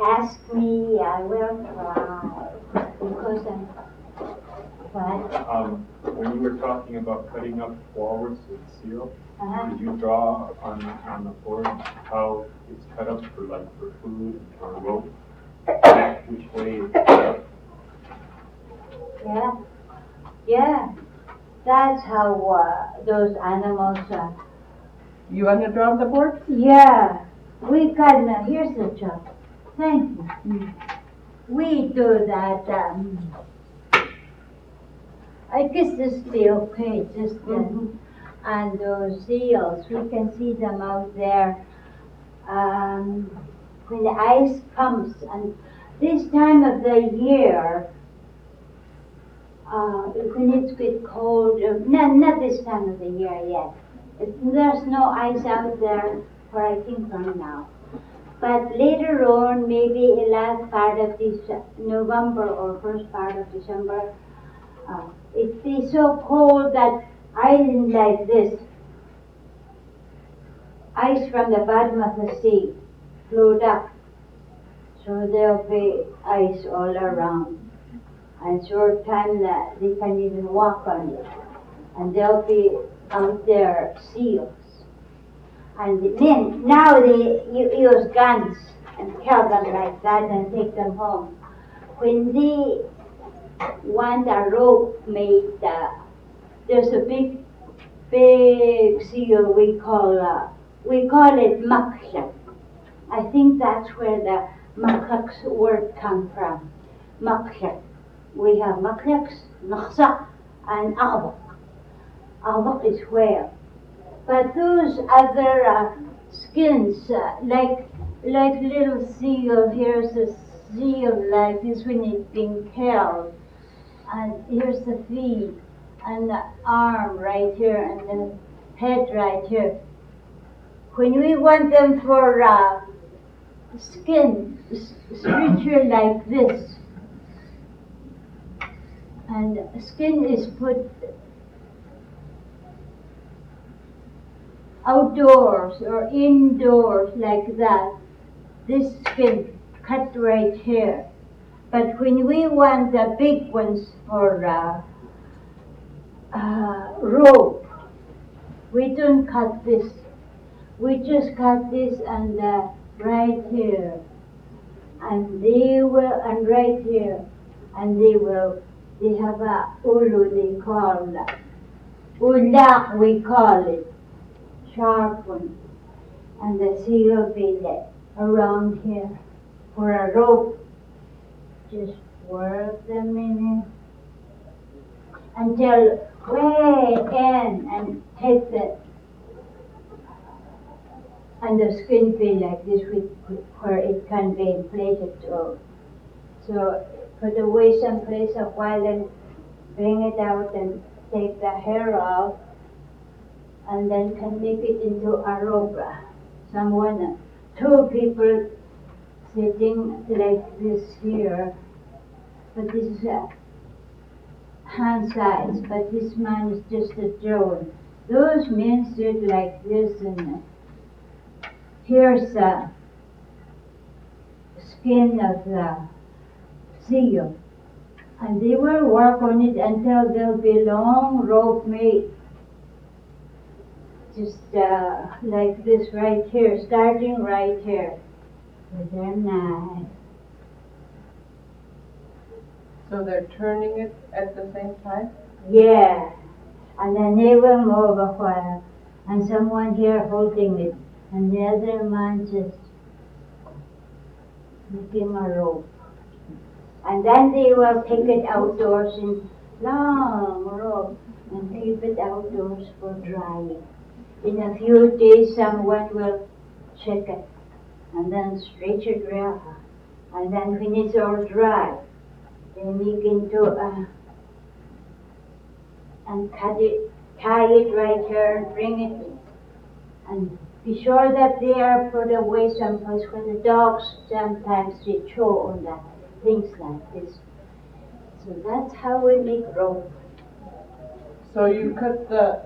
ask me, I will try. Because I'm... What? When you were talking about cutting up walrus with seal, did you draw on the board how it's cut up for food or rope? Which way it's cut up? Yeah. That's how those animals are. You want to draw on the board? Yeah. We got, here's the job. Thank you. We do that. I guess this be okay, just and those seals, we can see them out there when the ice comes. And this time of the year, when it's get cold, not this time of the year yet. There's no ice out there for I think from now. But later on, maybe the last part of this November or first part of December, it be so cold that island like this, ice from the bottom of the sea, float up. So there'll be ice all around. And short time that they can even walk on it. And there'll be out there seals. And then, now they use guns and kill them like that and take them home. When they want a rope made, there's a big seal we call it maklak. I think that's where the maklak's word come from. Maklak. We have maklaks, naksa, and awak. Awak is whale. But those other skins, like little seal, here's a seal like this when it's being killed. And here's the feet, and the arm right here, and the head right here. When we want them for skin, structure like this, and skin is put outdoors or indoors like that, this skin cut right here. But when we want the big ones for rope, we don't cut this. We just cut this and right here, and right here, and they have a ulu they call ulak we call it, sharp one, and the seal will be like around here for a rope. Just work them in it until way in and take the, and the skin be like this where it can be inflated too. So put away someplace a while and bring it out and take the hair off, and then can make it into a rope. Two people sitting like this here, but this is a hand size, but this man is just a drone. Those men sit like this, and here's the skin of the seal, and they will work on it until there'll be long rope made, just like this right here, starting right here with their knife. So they're turning it at the same time? Yeah, and then they will move a while, and someone here holding it, and the other man just making a rope. And then they will take it outdoors in long rope and keep it outdoors for drying. In a few days, someone will check it and then stretch it around. And then when it's all dry, they make into and cut it, tie it right here, and bring it in. And be sure that they are put away someplace where the dogs sometimes they chew on that, things like this. So that's how we make rope. So you cut the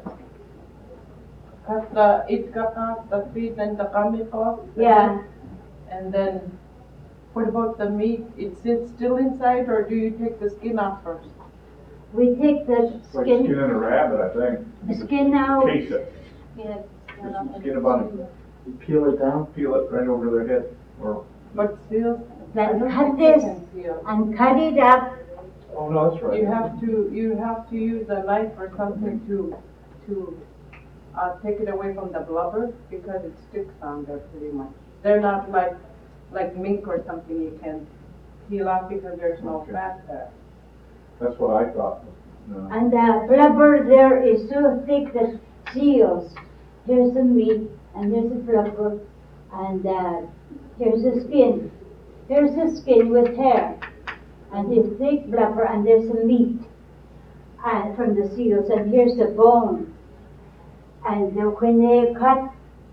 itkak off, the feet and the kamik off? Yeah. And then What about the meat? It's still inside, or do you take the skin off first? We take the It's like skinning a rabbit, I think. the skin out. Case it. Yeah. There's some skin about it. You peel it down, peel it right over their head. Or, But seals, I Then don't cut think this you can seal. and cut it up. oh no, that's right. You have to use a knife or something to take it away from the blubber because it sticks on there pretty much. They're not like mink or something you can peel off because there's no Okay. fat there. That's what I thought. No. And the blubber there is so thick that seals. Here's the meat, and here's the blubber, and here's the skin. Here's the skin with hair, and the thick blubber, and there's the meat from the seals, and here's the bone. And when they cut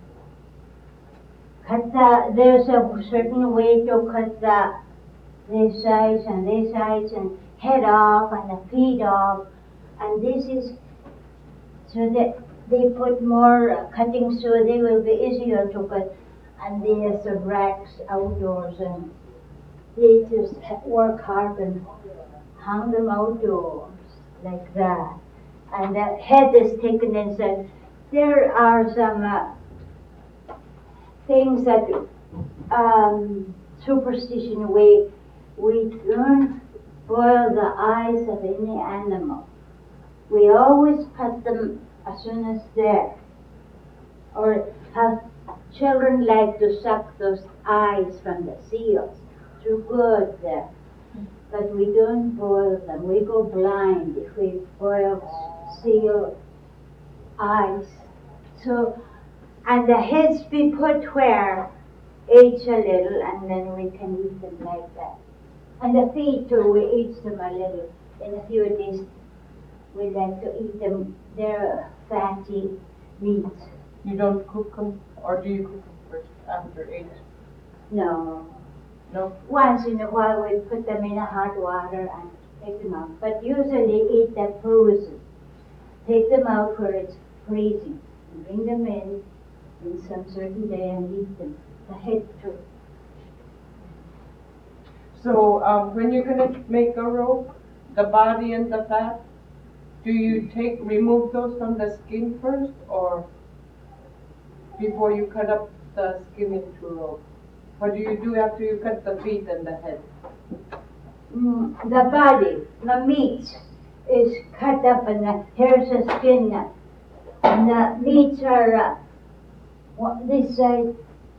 there's a certain way to cut this sides and head off and the feet off, and this is so that they put more cutting so they will be easier to cut. And there's the racks outdoors, and they just work hard and hang them outdoors like that. And the head is taken inside. There are some things that superstition way we don't boil the eyes of any animal. We always cut them as soon as they're, or have children like to suck those eyes from the seals. Too good there. But we don't boil them. We go blind if we boil seal eyes. So, and the heads be put where, age a little, and then we can eat them like that. And the feet too, we eat them a little. In a few days, we like to eat them. They're fatty meats. You don't cook them, or do you cook them first after 8? No. No. Once in a while, we put them in a hot water and take them out. But usually eat them frozen. Take them out where it's freezing. And bring them in some certain day and eat them. The head too. So when you're gonna make a rope, the body and the fat, do you remove those from the skin first, or before you cut up the skin into rope? What do you do after you cut the feet and the head? The body, the meat is cut up, and here's the skin. And the meats are this side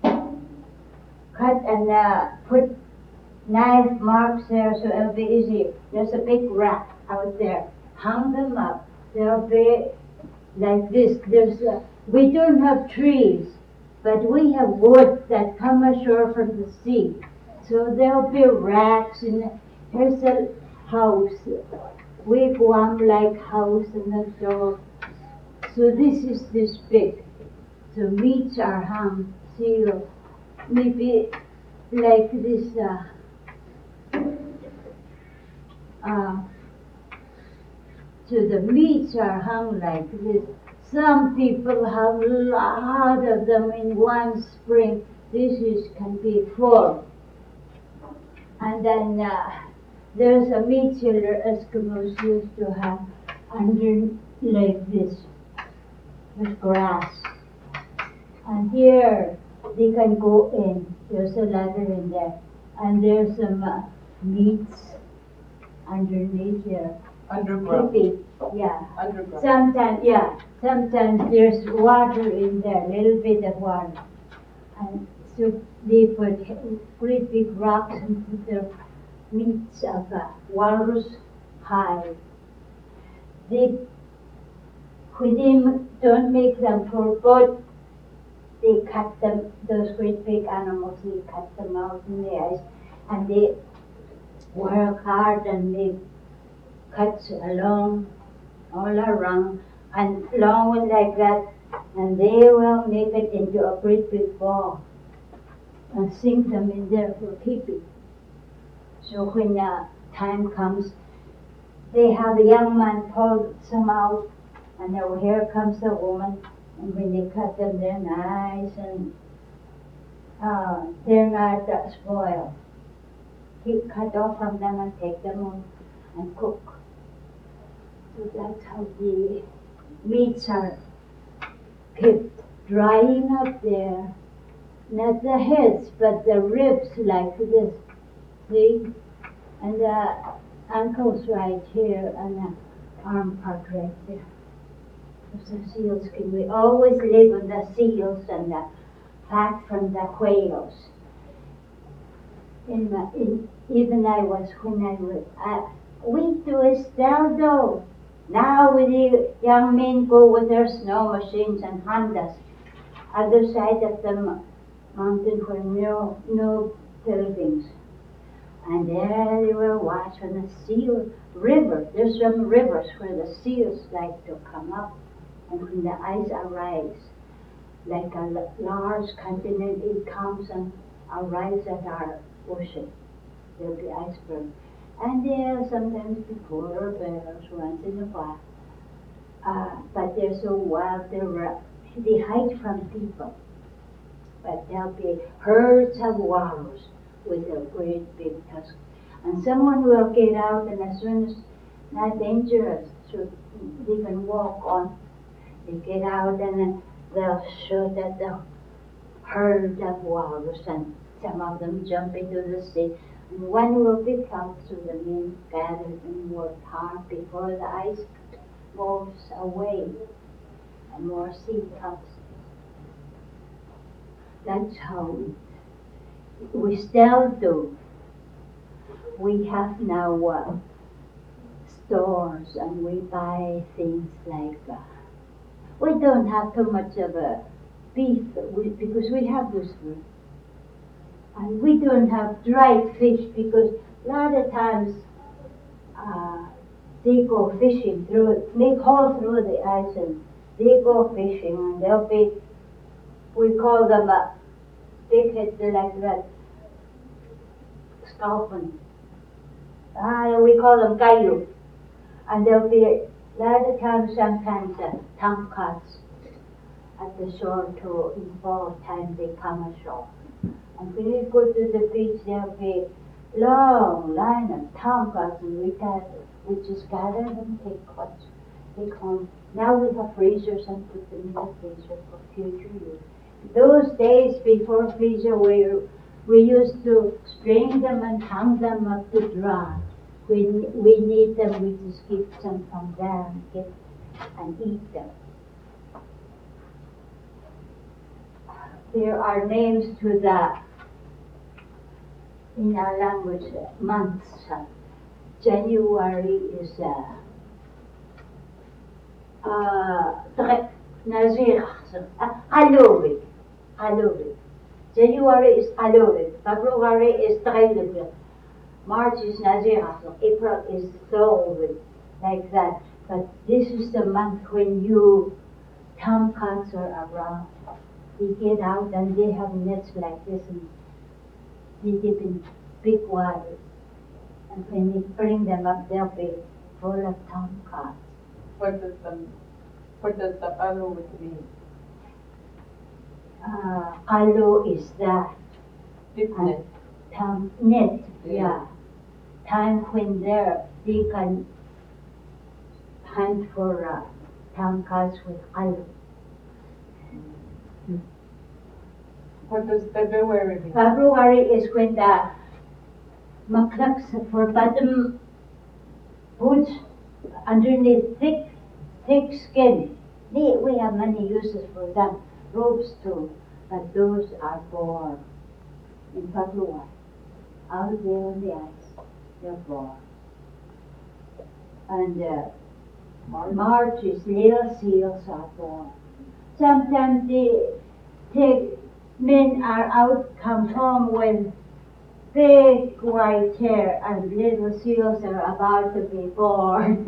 cut and put knife marks there so it'll be easy. There's a big rack out there. Hang them up. They'll be like this. We don't have trees, but we have wood that come ashore from the sea. So there'll be racks, and here's a house, wigwam-like house in the door. So this is this big. So meats are hung, sealed, maybe like this. So the meats are hung like this. Some people have a lot of them in one spring. Can be full. And then there's a meat chiller Eskimos used to have under like this, with grass. And here they can go in. There's a ladder in there. And there's some meats underneath here. Underground. Creepy. Yeah. Underground. Sometimes there's water in there, a little bit of water. And so they put great big rocks and put their meats of walrus hide. When they don't make them for food, they cut them, those great big animals, they cut them out in the ice, and they work hard and they cut along, all around, and long one like that, and they will make it into a great big ball and sink them in there for keeping. So when time comes, they have a young man pull some out, and now here comes the woman, and when they cut them, they're nice and they're not spoiled. cut off from them and take them home and cook. So that's how the meats are kept drying up there. Not the heads, but the ribs like this. See? And the ankles right here and the arm part right there. It's a seal skin. We always live on the seals and the fat from the whales. Even we do it still though. Now the young men go with their snow machines and Hondas. Other side of the mountain where no buildings. And there they will watch on the seal river. There's some rivers where the seals like to come up. And when the ice arrives, like a large continent, it comes and arrives at our ocean. There'll be iceberg. And there sometimes be polar bears once in a while. But they're so wild, they hide from people. But there'll be herds of walrus with a great big tusk. And someone will get out, and as soon as not dangerous, so they can walk on, they get out and then they'll shoot at the herd of walrus, and some of them jump into the sea. And one will be caught, so the men gathered and worked hard before the ice moves away and more sea comes. That's how we still do. We have now stores and we buy things like we don't have too much of a beef because we have this food. And we don't have dried fish because a lot of times they go fishing make hole through the ice and they go fishing and they'll be, we call them big heads like that, sculpin. We call them kayu. And there'll be a lot of times sometimes tomcats at the shore too. In fall time they come ashore. And when we go to the beach, there'll be long line of tomcats, and we just gather them, take home. Now we have freezers and put them in the freezer for future use. Those days before freezer, we used to string them and hang them up to dry. When we need them, we just get some from there and eat them. There are names to in our language, months. January is Halloween. January is Halloween. February is Trailer. March is Nazirah. April is Solvin. Like that. But this is the month when tomcats are around. They get out and they have nets like this and they dip in big water. And when they bring them up, they'll be full of tomcats. What does the palo mean? Palo is that. Net. Net, yeah. Time when they can hunt for tomcats with palo. What does February mean? February is when the maklaks for bottom boots underneath thick skin. We have many uses for them. Robes too, but those are born in February. Out there on the ice, they're born. And March is little seals are born. Sometimes men are out, come home with big white hair, and little seals are about to be born.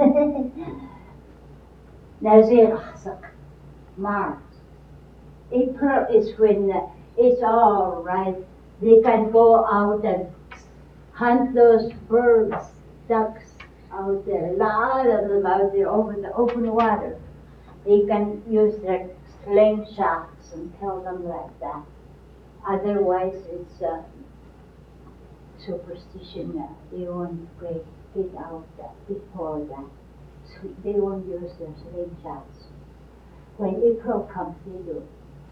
March. April is when it's all right. They can go out and hunt those birds, ducks out there. A lot of them out there over the open water. They can use their slingshots and kill them like that. Otherwise, it's superstition. They won't break it out before that. So they won't use their slingshots. When April comes, they do.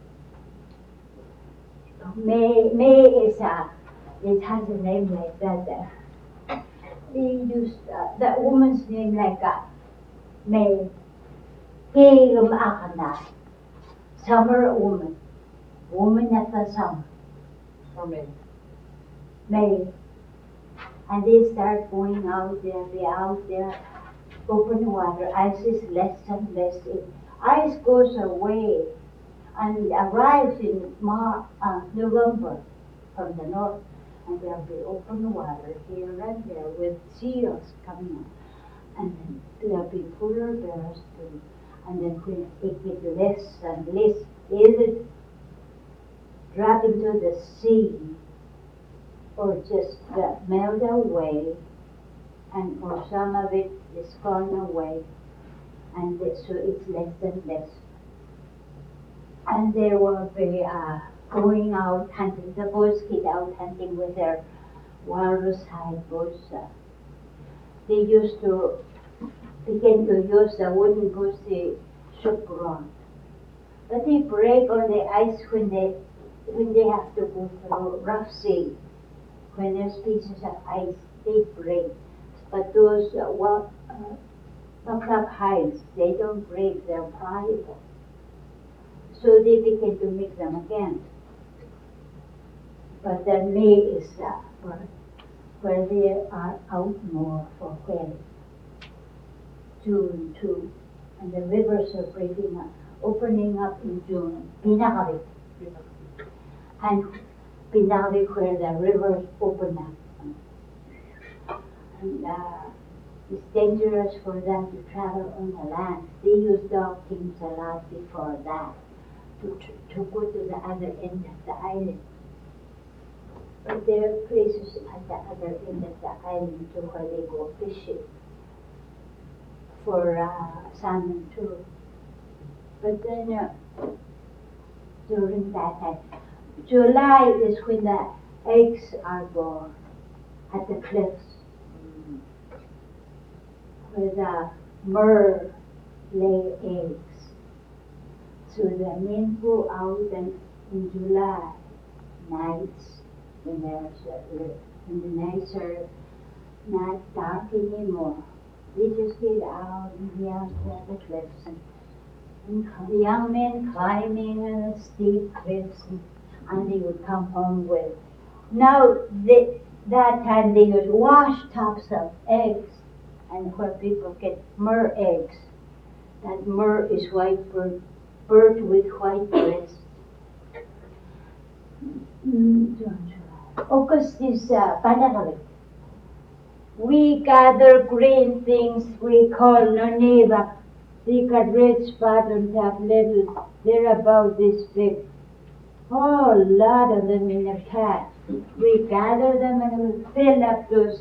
May is it has a name like that. They use that woman's name like May. Kayum Akana. Summer woman. Woman at the summer. For me. May. And they start going out there, they're out there, open water, ice is less and less. Ice goes away and arrives in November from the north, and there'll be open water here and there with seals coming up. And then there'll be polar bears too. And then when it gets less and less, either drop into the sea or just melt away, and or some of it is gone away, and so it's less and less. And they will be going out hunting. The boys get out hunting with their walrus hide boots. They used to begin to use the wooden boots they shook around. But they break on the ice when they have to go through rough sea. When there's pieces of ice, they break. But those bucklap hides, they don't break, they're pliable. So they begin to make them again. But then May is where they are out more for whaling. June too. And the rivers are breaking up, opening up in June. Pinakawit. And Pinakawit where the rivers open up. And it's dangerous for them to travel on the land. They used dog teams a lot before that to go to the other end of the island. But there are places at the other end of the island too where they go fishing for salmon too. But then during that time, July is when the eggs are born at the cliffs, where the mer lay eggs. So the men go out and in July nights when the nights are not dark anymore. They just get out and be out there at the cliffs and young men climbing the steep cliffs and they would come home with. Now that time they would wash tops of eggs, and where people get mer eggs. That mer is white bird with white breast. August is Panakawit. We gather green things we call noniva. They got red spot on top, little. They're about this big. Oh, a lot of them in a cat. We gather them and we fill up those.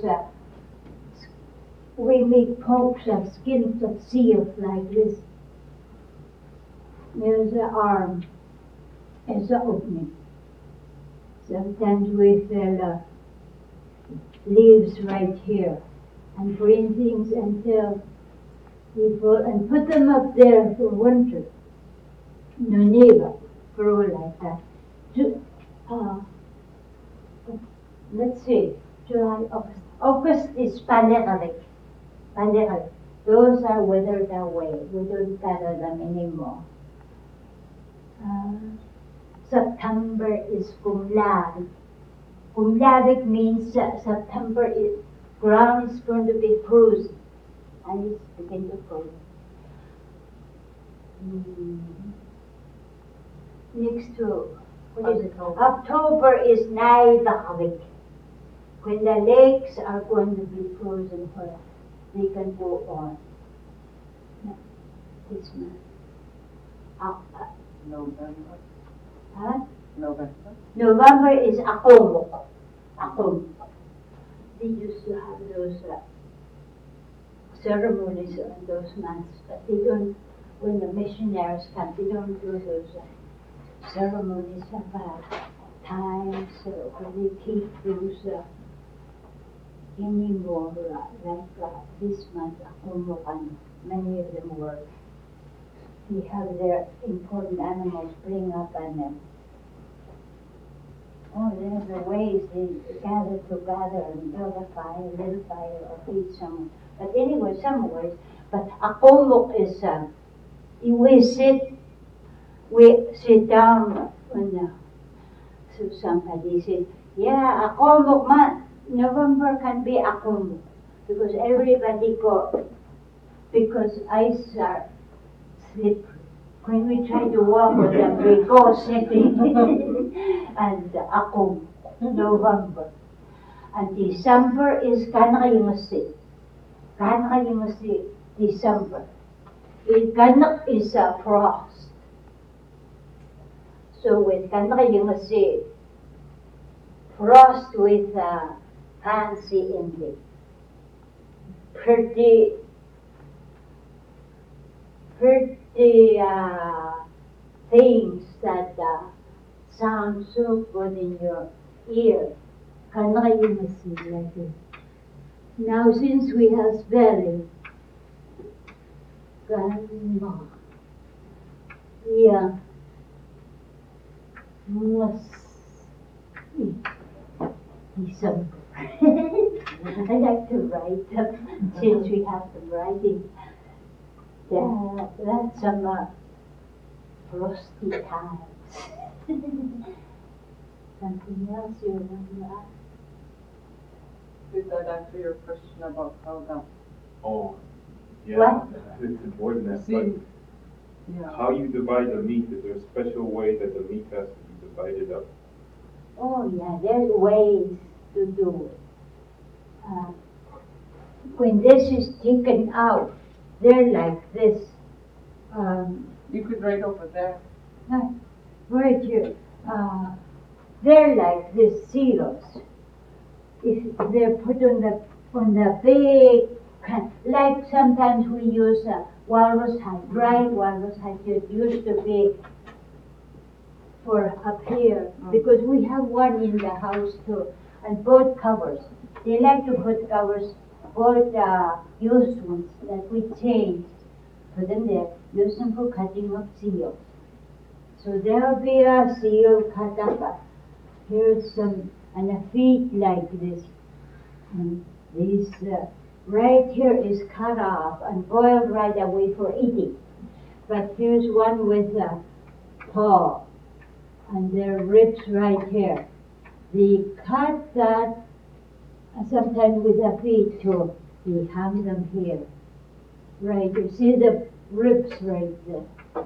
We make pokes of skins of seals like this. There's an arm. There's an opening. Sometimes we fill leaves right here and green things until people and put them up there for winter. Noniva grow like that. Let's see, July, August. August is Panakawit. Panakawit. Those are withered away. We don't gather them anymore. September is Kumlavik. Kumlavik means September is ground is going to be frozen, and it's begin to freeze. Next to what is it called? October is Naivakawik, when the lakes are going to be frozen where they can go on. This month. November. Huh? November. November is Akom. Akom. They used to have those ceremonies on those months, but they don't, when the missionaries come, they don't do those ceremonies about times where they keep those anymore this month, Akumuk, many of them were. We have their important animals bring up and there's the ways they gather together and build a fire, little fire, or feed someone. But anyway, some ways. But Akumuk is we sit down when so somebody said, yeah, Akumuk month. November can be Akumuk because everybody go because ice are slippery. When we try to walk with them, we go slipping. And Akumuk, November. And December is Kanayimasi. Kanayimasi, December. Kanak is a frost. So with Kanayimasi, frost with fancy ending. Pretty things that sound so good in your ear. Kanayimasi like this. Now since we have spelling, Ganma, yeah, December. I like to write them since we have them writing. Yeah, that's some frosty times. Something else you want to ask? Did that answer your question about how the Oh, yeah, What? it's important that, See, but how you divide the meat, is there a special way that the meat has to be divided up? Oh yeah, there's ways to do it. When this is taken out, they're like this. you could write over there. Right here. They're like this seals. If they're put on the big, like sometimes we use walrus hide, dried walrus hide. It used to be for up here because we have one in the house too, and both covers. They like to put covers, both used ones that we changed. Put them there. Use them for cutting up seals. So there'll be a seal cut up. Here's some, and a feet like this. And this right here is cut off and boiled right away for eating. But here's one with a paw, and there are ribs right here. They cut that sometimes with the feet too. They hang them here. Right, you see the ribs right there.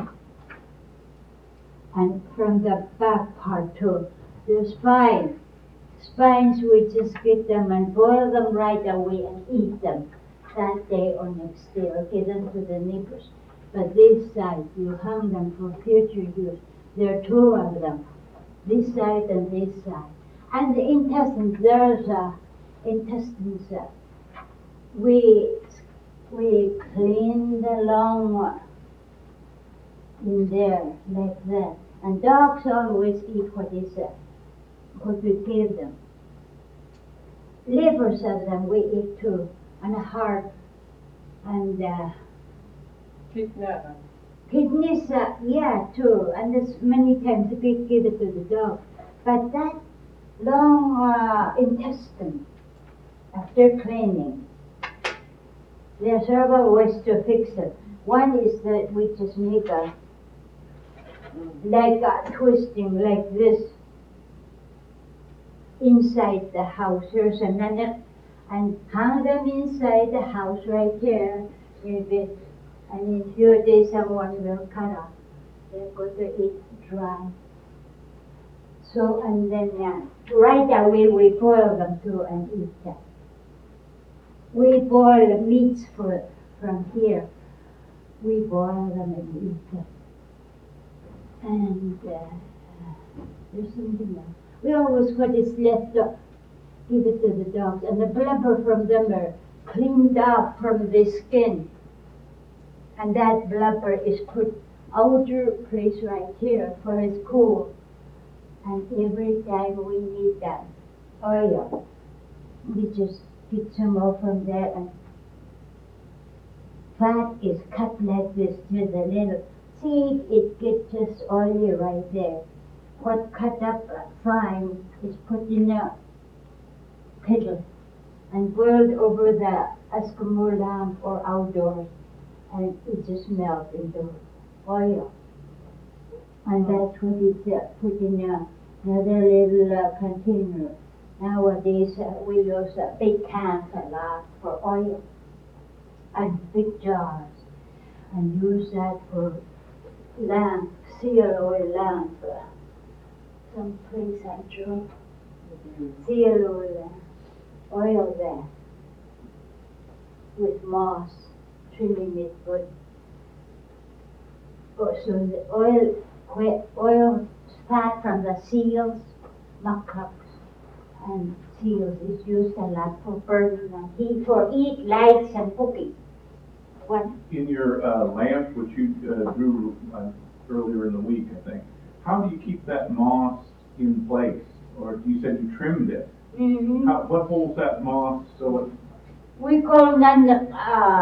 And from the back part too, there's spines. Spines, we just get them and boil them right away and eat them that day or next day or give them to the neighbors. But this side, you hang them for future use. There are two of them, this side and this side. And the intestines, there's intestines. We clean the long one in there like that. And dogs always eat what we give them. Livers of them we eat too, and a heart, and kidneys, yeah, too. And there's many times we give it to the dog. But that long intestine, after cleaning, there are several ways to fix it. One is that we just make like a twisting like this inside the house. Here's another, and hang them inside the house right here, maybe. And in a few days someone will cut off. They're going to eat dry. So, and then right away we boil them too and eat them. We boil the meats from here. We boil them and eat them. And there's something else. We always, what is left up, give it to the dogs. And the blubber from them are cleaned up from the skin. And that blubber is put outer place right here for it's cool. And every time we need that oil, we just get some more from there, and fat is cut like this to the little. See, it gets just oily right there. What cut up fine is put in a kettle and boiled over the Eskimo lamp or outdoors, and it just melts into oil. And that's what it's put in another little container. Nowadays we use big cans a lot for oil and big jars, and use that for lamp, seal oil lamp. Some place I drove seal oil there with moss, trimming it good. Oh, so the oil fat from the seals, macaques, and seals is used a lot for burning and heat, for eat, lights, and cooking. One. In your lamp, which you drew earlier in the week, I think, how do you keep that moss in place? Or you said you trimmed it. Mm-hmm. What holds that moss so it... We call them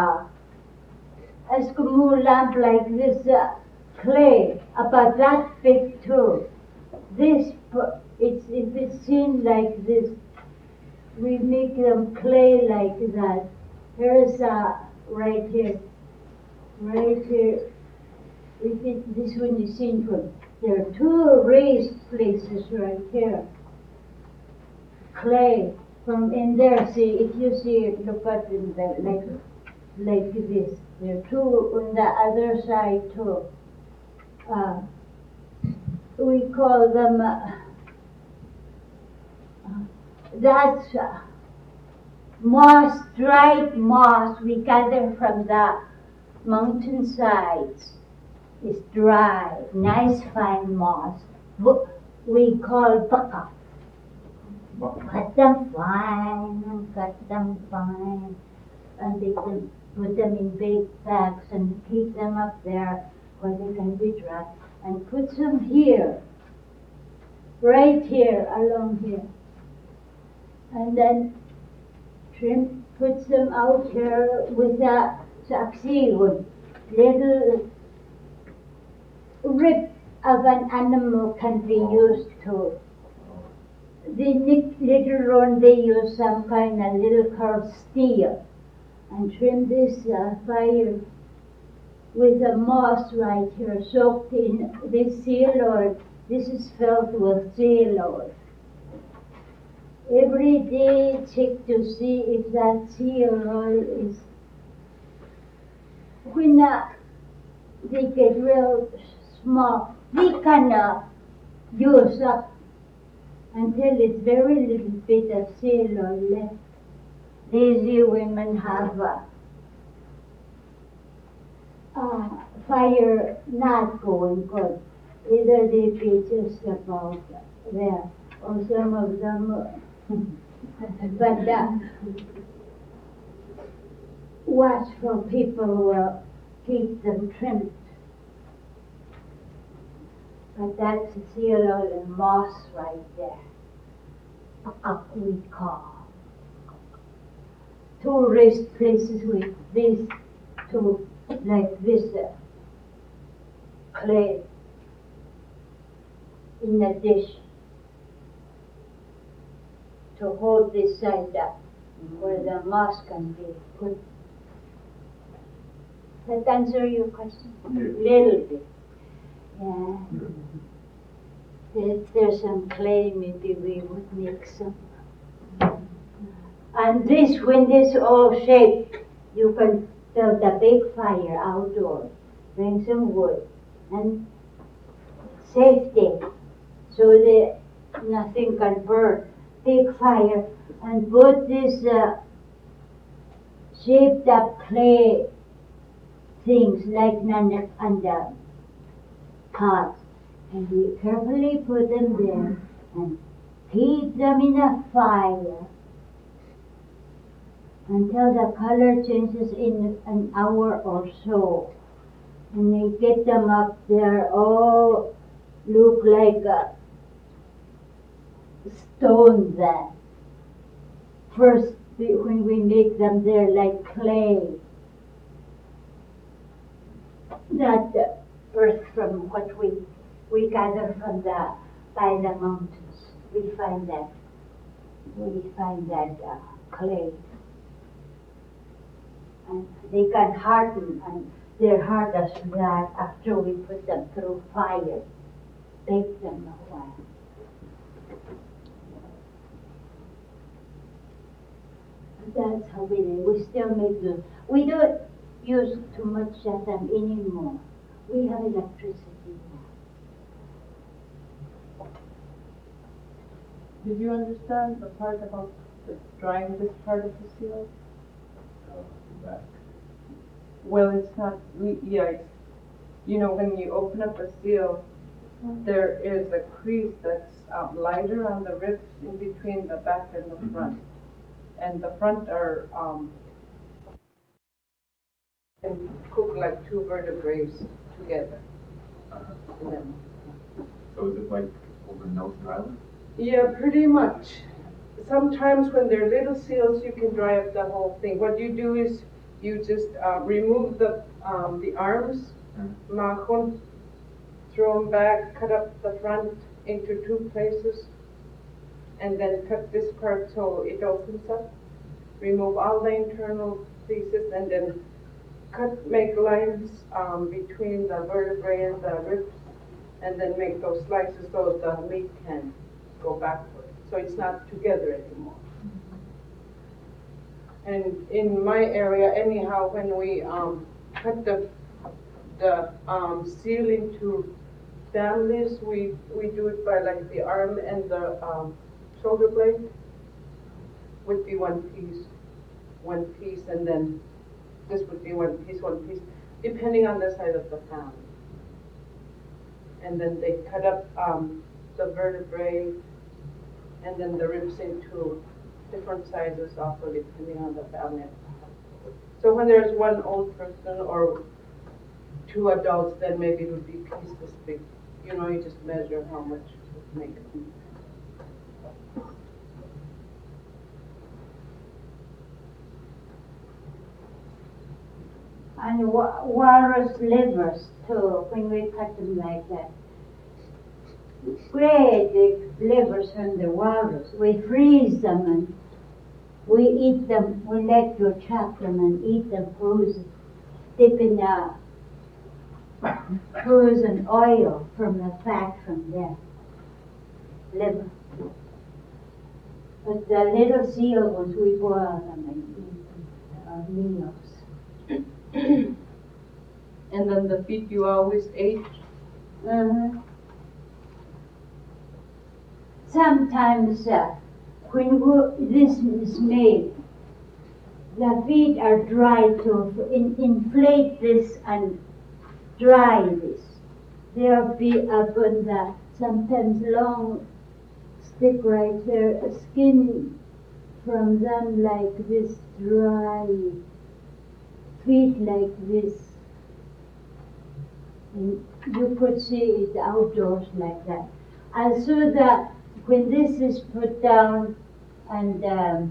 Eskimo lamp like this clay, about that big too. This, if it's seen like this, we make them clay like that. Here's right here. This one is seen from, there are two raised places right here. Clay from in there. See, if you see it, look at it like this. There are two on the other side too. We call them. That's moss, dried moss we gather from the mountain sides. It's dry, nice fine moss. We call baka. Cut them fine and cut them fine, and they can put them in big bags and keep them up there where they can be dry, and put some here, right here, along here, and then trim, puts them out here with a saksiwood, little rib of an animal can be used to. Later on they use some kind of little curved steel and trim this fire with the moss right here soaked in this seal oil. This is filled with seal oil. Every day check to see if that seal oil is, when they get real small, they can use up until it's very little bit of seal oil left. Lazy women have fire not going good. Either they be just about there, or some of them, but watchful people will keep them trimmed. But that's the seal oil and moss right there. Up we call. Two raised places with this, two like this clay in a dish to hold this side up where the moss can be put. Does that answer your question? Yeah. Little bit. Yeah. There's some clay, maybe we would make some. And this, when this all shaped, you can build a big fire outdoors, bring some wood, and safety, so that nothing can burn. Big fire, and put this shaped up clay things like on the pots, and we carefully put them there and keep them in a fire until the color changes in an hour or so. And they get them up there, all look like a stone then. first, when we make them, they're like clay. Not the earth from what we gather from by the mountains. We find that clay, and they can harden, and they're hard as that after we put them through fire, bake them a while. That's how we do. We still make them. We don't use too much of them anymore. We have electricity now. Did you understand the part about drying this part of the seal? Back. Well, it's not. You know, when you open up a seal, there is a crease that's lighter on the ribs in between the back and the front. And the front are and cook like two vertebrae together. And then, So is it like over Nelson Island? yeah, pretty much. Sometimes when they're little seals, you can dry up the whole thing. What you do is you just remove the arms, mahon, throw them back, cut up the front into two places, and then cut this part so it opens up. Remove all the internal pieces, and then make lines between the vertebrae and the ribs, and then make those slices so the meat can go backward. So it's not together anymore. And in my area, anyhow, when we cut the seal into families, we do it by like the arm and the shoulder blade would be one piece, and then this would be one piece, depending on the size of the family. And then they cut up the vertebrae and then the ribs into different sizes also depending on the family. So when there's one old person or two adults, then maybe it would be piece this big. You know, you just measure how much to make it. And walrus livers too, when we cut them like that. Great big livers from the walrus. We freeze them and we eat them. We like to chop them and eat them frozen. Dip in frozen oil from the fat from their liver. But the little seal ones, we boil them and eat them our meals. And then the feet you always ate? Sometimes when this is made, the feet are dry to inflate this and dry this. They'll be up on the sometimes long stick right here, skin from them like this, dry feet like this. And you could see it outdoors like that. And so that when this is put down and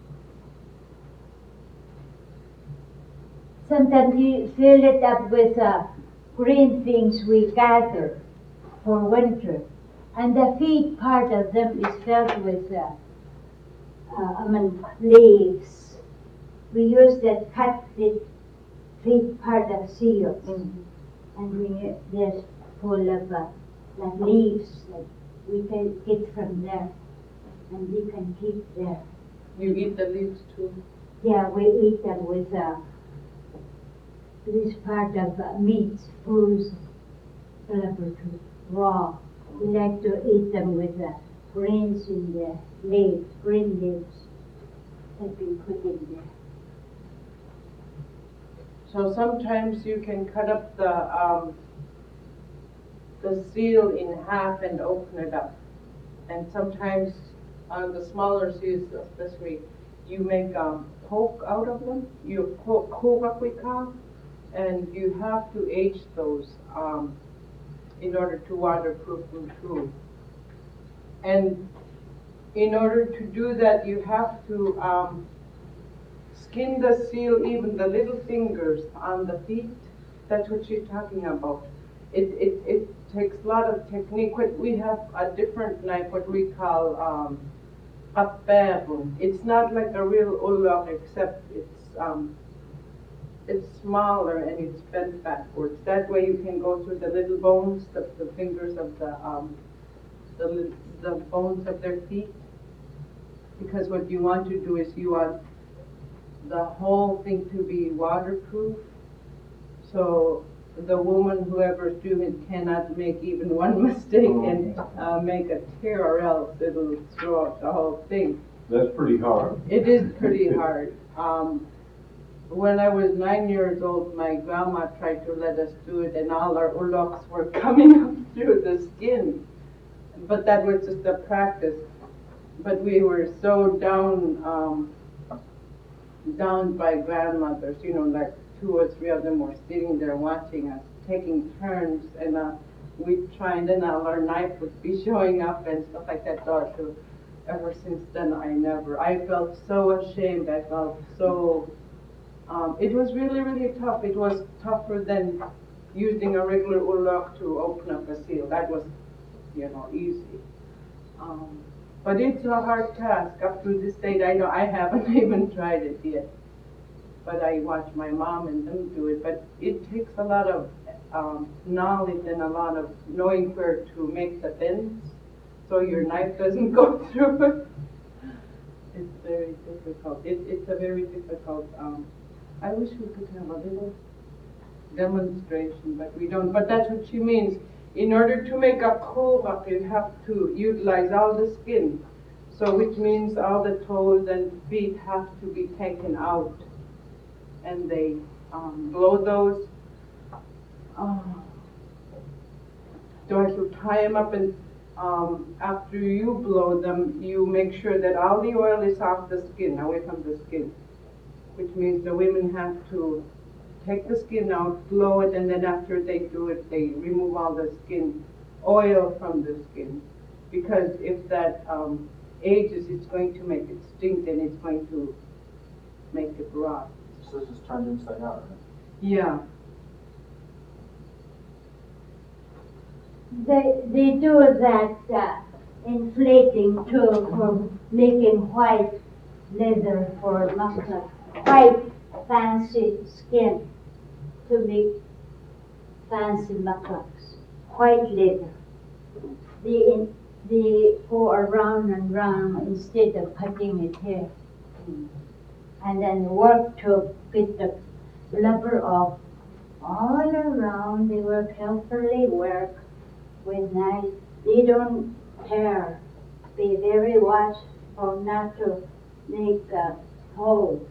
sometimes you fill it up with green things we gather for winter. And the feet part of them is filled with leaves. We use that cut the feet part of seals. And they're full of like leaves like we can get from there, and we can keep there. You eat the leaves too? Yeah, we eat them with this part of meat, frozen, too, raw. We like to eat them with greens in the leaves, green leaves that we put in there. So sometimes you can cut up the seal in half and open it up. And sometimes on the smaller seals, especially, you make poke out of them. You poke what we call, and you have to age those in order to waterproof them too. And in order to do that, you have to skin the seal, even the little fingers on the feet. That's what she's talking about. It takes a lot of technique. We have a different knife, what we call apero. It's not like a real ulok, except it's smaller and it's bent backwards. That way you can go through the little bones, the fingers of the bones of their feet. Because what you want to do is you want the whole thing to be waterproof. So the woman, whoever's doing it, cannot make even one mistake and make a tear, or else it'll throw out the whole thing. That's pretty hard. It is pretty hard. When I was 9 years old, my grandma tried to let us do it, and all our uloks were coming up through the skin. But that was just a practice. But we were so down by grandmothers, like 2 or 3 of them were sitting there watching us, taking turns, and we'd try, and then our knife would be showing up and stuff like that. So ever since then, I felt so ashamed. I felt so, it was really, really tough. It was tougher than using a regular ulok to open up a seal. That was, easy. But it's a hard task. Up to this date, I know I haven't even tried it yet. But I watch my mom and them do it. But it takes a lot of knowledge and a lot of knowing where to make the bends so your knife doesn't go through it. It's very difficult. It's a very difficult. I wish we could have a little demonstration, but we don't. But that's what she means. In order to make a kovak, you have to utilize all the skin. So which means all the toes and feet have to be taken out. And they blow those. So I should tie them up, and after you blow them, you make sure that all the oil is off the skin, away from the skin. Which means the women have to take the skin out, blow it, and then after they do it, they remove all the skin oil from the skin. Because if that ages, it's going to make it stink, and it's going to make it rot. So this is turned inside out, right? Yeah. They do that inflating too, for making white leather for makhluk, white fancy skin to make fancy makluks, white leather. They go around and round instead of cutting it here. And then work to get the blubber off all around. They will carefully work with knife. They don't tear. Be very watchful not to make holes.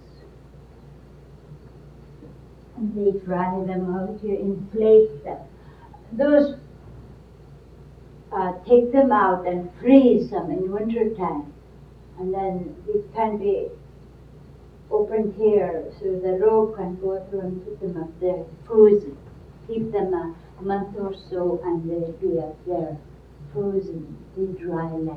And they dry them out. You inflate them. Those take them out and freeze them in winter time, and then it can be opened here so the rope can go through and put them up there, frozen. Keep them a month or so and they'll be up there, frozen. They dry like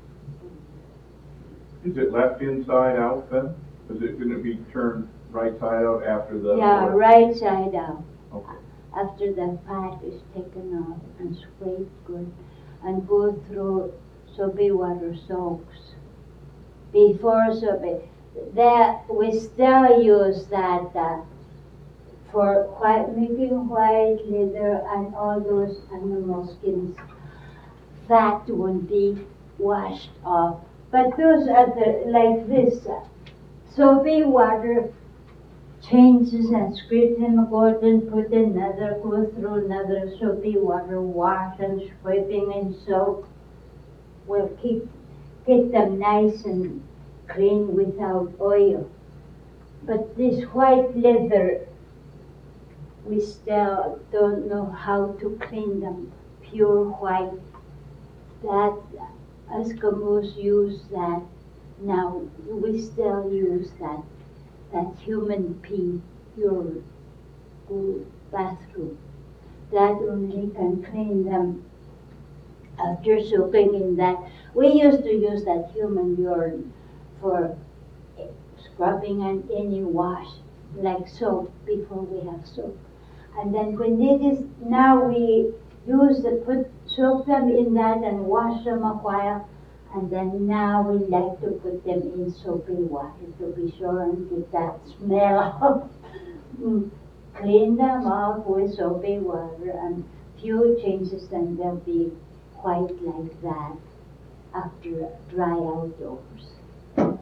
that. Is it left inside out then? Is it going to be turned right side out after the... Yeah, right side out. Okay. After the fat is taken off and scraped good and go through soapy water soaks. Before soapy, that we still use that for making white leather and all those animal skins. Fat would be washed off. But those other, like this, soapy water changes and scrape them, go and put another, go through another soapy water, wash and scraping and soap will get them nice and clean without oil. But this white leather, we still don't know how to clean them pure white. That Eskimos use that. Now we still use that human pee, your bathroom. That only can clean them After soaking in that, we used to use that human urine for scrubbing and any wash, like soap, before we have soap. And then when it is, now we soak them in that and wash them a while. And then now we like to put them in soapy water to be sure and get that smell off. Clean them off with soapy water and few changes, and they'll be quite like that after dry outdoors.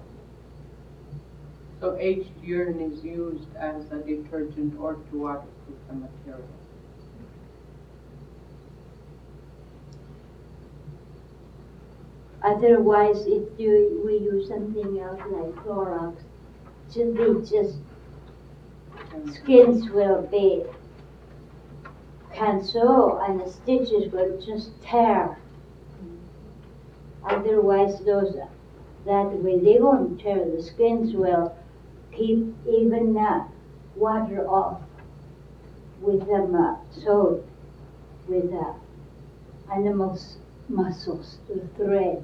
So aged urine is used as a detergent or to waterproof the material. Otherwise, if we use something else like Clorox, skins will be can sew and the stitches will just tear. Otherwise, that way they won't tear. The skins will keep even water off with them sewed with animals' muscles to thread.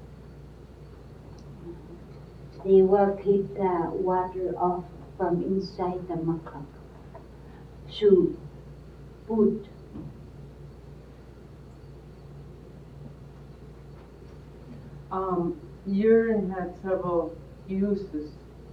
They will keep the water off from inside the macaque shoe, boot. Urine had several uses.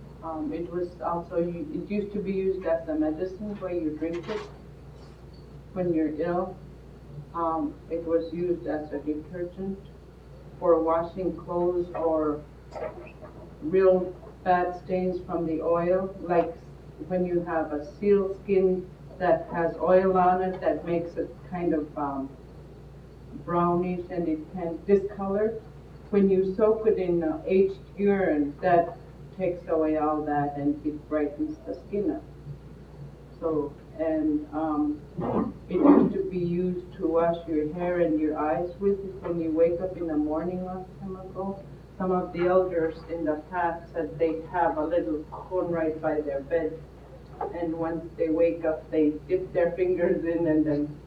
It used to be used as a medicine where you drink it when you're ill. It was used as a detergent for washing clothes or real bad stains from the oil, like when you have a seal skin that has oil on it that makes it kind of brownish and it can discolor. When you soak it in aged urine, that takes away all that and it brightens the skin up. So, and it used to be used to wash your hair and your eyes with it when you wake up in the morning long time ago. Some of the elders in the past said they'd have a little cone right by their bed, and once they wake up, they dip their fingers in, and then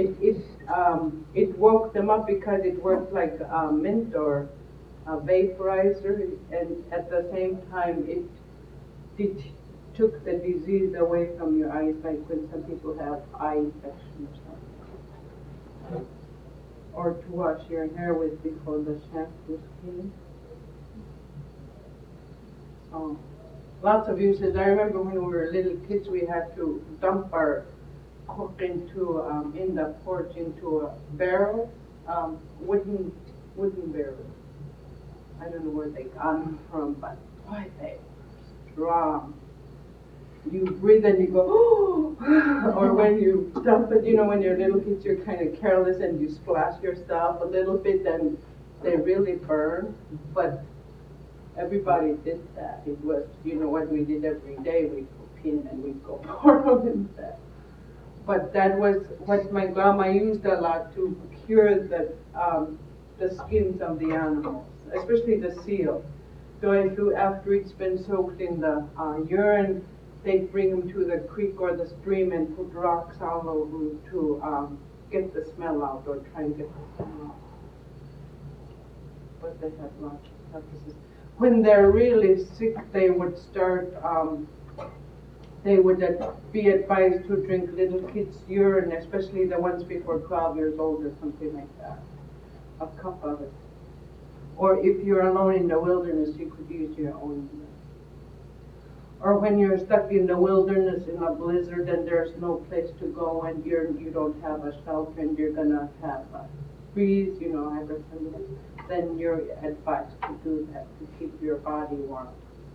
it woke them up because it worked like mint or a vaporizer, and at the same time it took the disease away from your eyes, like when some people have eye infection or something. Or to wash your hair with before the shampoo is clean. So, lots of uses. I remember when we were little kids, we had to dump our cook into in the porch into a barrel, wooden barrel. I don't know where they got them from, but boy, they were strong. You breathe and you go, oh! Or when you dump it, when you're little kids, you're kind of careless and you splash yourself a little bit and they really burn. But everybody did that. It was, what we did every day. We'd go pin and we'd go pour them in that. But that was what my grandma used a lot to cure the skins of the animals, especially the seal. So after it's been soaked in the urine, they'd bring them to the creek or the stream and put rocks all over them to get the smell out or try and get the smell out. But they had lots of purposes. When they're really sick, they would start, they would be advised to drink little kids' urine, especially the ones before 12 years old or something like that. A cup of it. Or if you're alone in the wilderness, you could use your own urine. Or when you're stuck in the wilderness in a blizzard and there's no place to go and you don't have a shelter and you're going to have a freeze, hypothermia, then you're advised to do that to keep your body warm.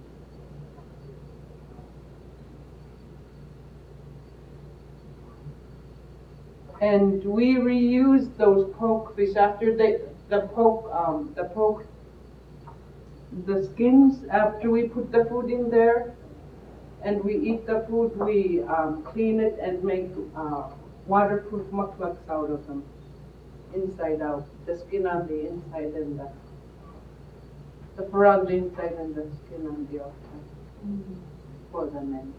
And we reuse those poke fish after the skins after we put the food in there. And we eat the food, we clean it and make waterproof muklaks out of them, inside out. The skin on the inside and the fur on the inside and the skin on the outside for the men.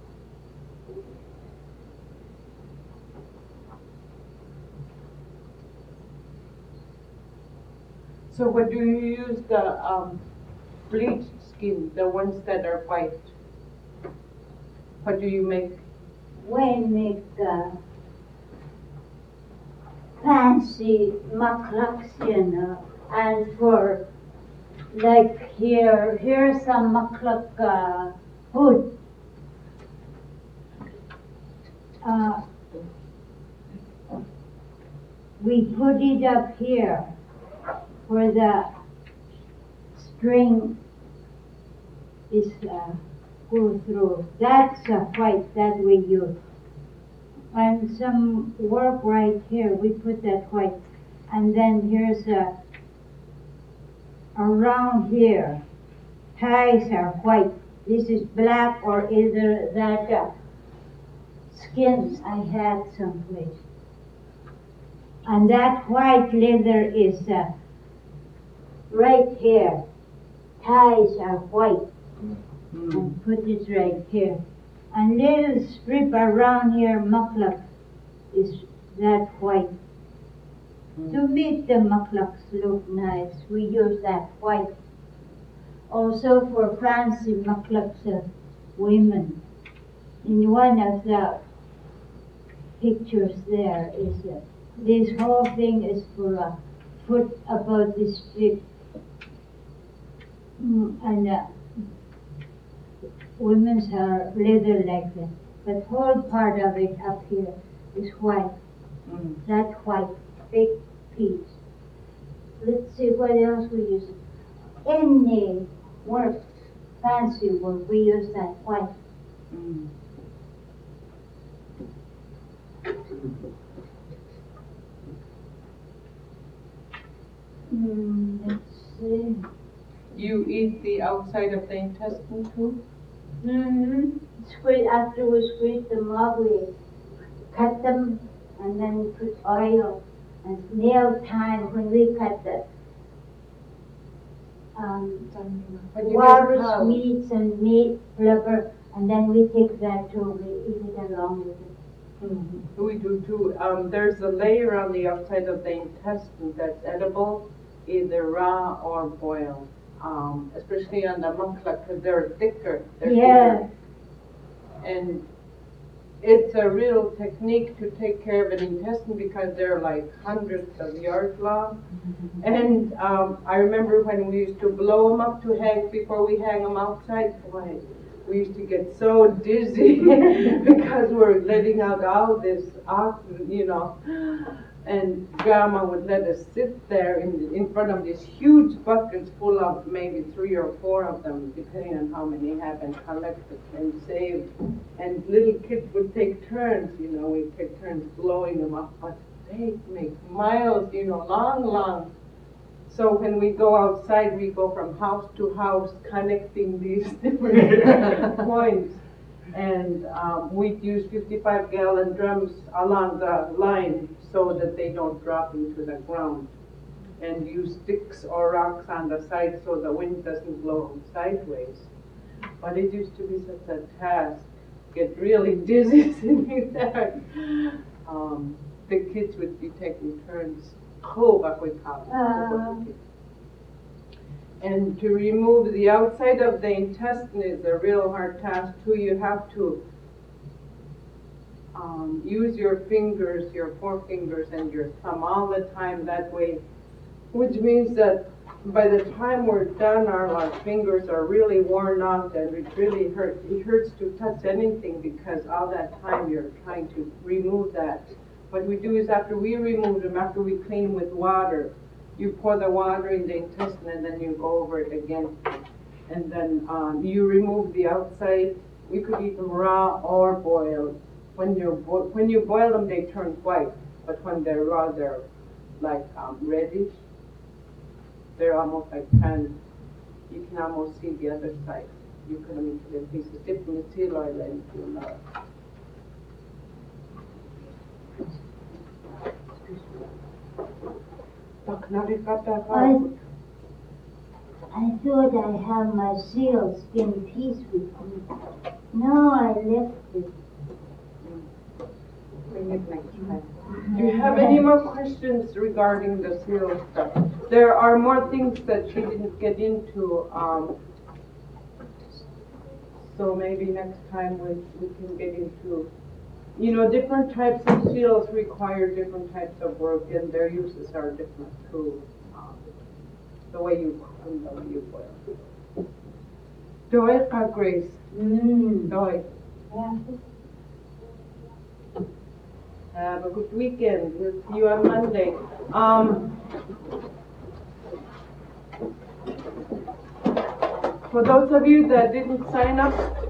So what do you use the bleached skin, the ones that are white? What do you make? We make fancy maklaks, you know, and for like here's some maklak hood. We put it up here where the string is go through. That's a white that we use. And some work right here, we put that white. And then here's around here, ties are white. This is black or either that skins I had someplace. And that white leather is right here. Ties are white. And put it right here. And little strip around here, maklak, is that white. To make the maklaks look nice, we use that white. Also for fancy maklaks, women. In one of the pictures there is this whole thing is for a foot about this big. And women's are leather like that. But whole part of it up here is white. That white, big piece. Let's see what else we use. Any work, fancy work, we use that white. Let's see. You eat the outside of the intestine too? After we squeeze them up, we cut them and then we put oil and nail time when we cut the walrus meats and meat blubber, and then we take that too, we eat it along with it. We do too. There's a layer on the outside of the intestine that's edible, either raw or boiled. Especially on the maklak, because they're thicker. Thicker. And it's a real technique to take care of an intestine because they're like hundreds of yards long. And I remember when we used to blow them up to hang before we hang them outside. Boy, we used to get so dizzy because we're letting out all this oxygen, you know. And Grandma would let us sit there in front of these huge buckets full of maybe 3 or 4 of them, depending on how many have been collected and saved. And little kids would take turns, you know, we'd take turns blowing them up, but they make miles, you know, long. So when we go outside, we go from house to house connecting these different points. And we'd use 55-gallon drums along the line so that they don't drop into the ground. And use sticks or rocks on the side so the wind doesn't blow them sideways. But it used to be such a task. Get really dizzy sitting there. The kids would be taking turns. And to remove the outside of the intestine is a real hard task too. You have to use your fingers, your forefingers and your thumb all the time that way, which means that by the time we're done, our fingers are really worn out and it really hurts. It hurts to touch anything because all that time you're trying to remove that. What we do is after we remove them, after we clean with water, you pour the water in the intestine and then you go over it again. And then you remove the outside. We could eat them raw or boiled. When you boil them, they turn white. But when they're raw, they're like reddish. They're almost like tan. You can almost see the other side. You cut them into little pieces, dip in the seal oil and you'll know. I thought I had my seal skin piece with me. No, I left it. bring it next time. Do you have any more questions regarding the seal stuff? There are more things that she didn't get into, so maybe next time we can get into, different types of seals require different types of work, and their uses are different too. The way you cook and the way you boil. Doi ka, Grace. Doi. Yeah. Have a good weekend. We'll see you on Monday. For those of you that didn't sign up